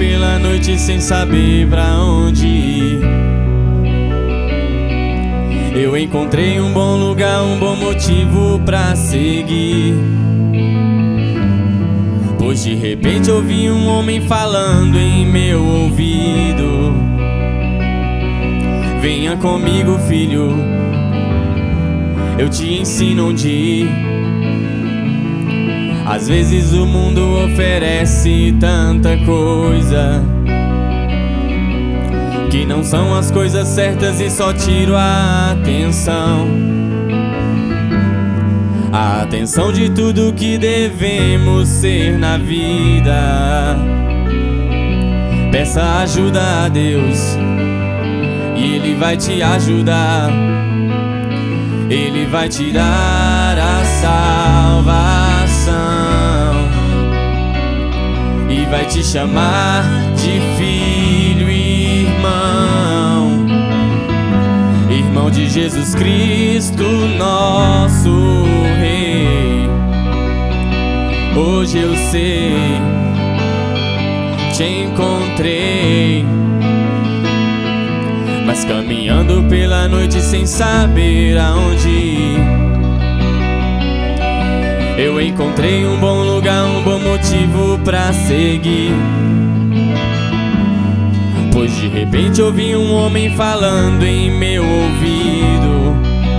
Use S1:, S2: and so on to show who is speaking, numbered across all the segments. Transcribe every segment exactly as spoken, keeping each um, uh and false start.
S1: pela noite sem saber pra onde ir. Eu encontrei um bom lugar, um bom motivo pra seguir. Pois de repente ouvi um homem falando em meu ouvido: venha comigo, filho, eu te ensino onde ir. Às vezes o mundo oferece tanta coisa que não são as coisas certas e só tiro a atenção. A atenção de tudo que devemos ser na vida. Peça ajuda a Deus e Ele vai te ajudar. Ele vai te dar a salvação e vai te chamar de filho e irmão. Irmão de Jesus Cristo, nosso Rei. Hoje eu sei, te encontrei, mas caminhando pela noite sem saber aonde ir. Eu encontrei um bom lugar, um bom motivo pra seguir. Pois de repente ouvi um homem falando em meu ouvido: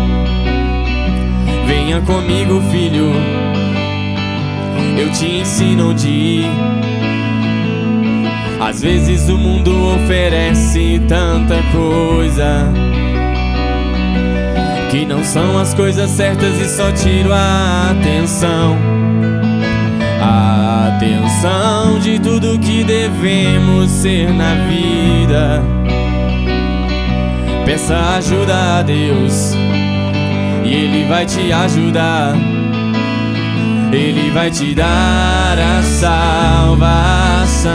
S1: venha comigo, filho, eu te ensino onde ir. Às vezes o mundo oferece tanta coisa que não são as coisas certas e só tiro a atenção. A atenção de tudo que devemos ser na vida. Peça ajuda a Deus e Ele vai te ajudar. Ele vai te dar a salvação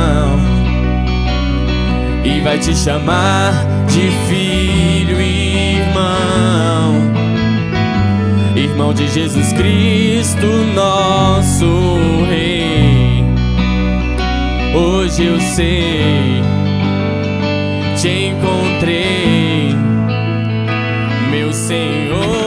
S1: e vai te chamar de filho e irmão. Irmão de Jesus Cristo, nosso Rei. Hoje eu sei, te encontrei, meu Senhor.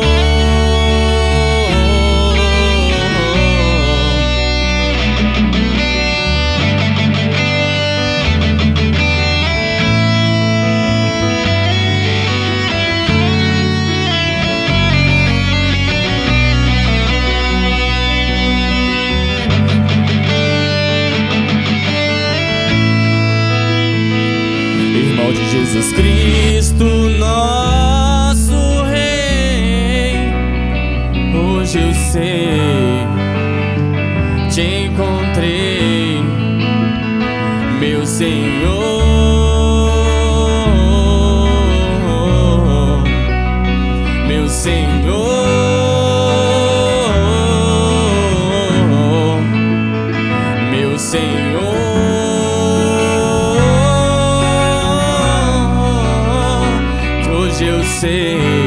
S1: De Jesus Cristo, nosso Rei. Hoje eu sei, te encontrei, meu Senhor. Meu Senhor, meu Senhor. Eu sei,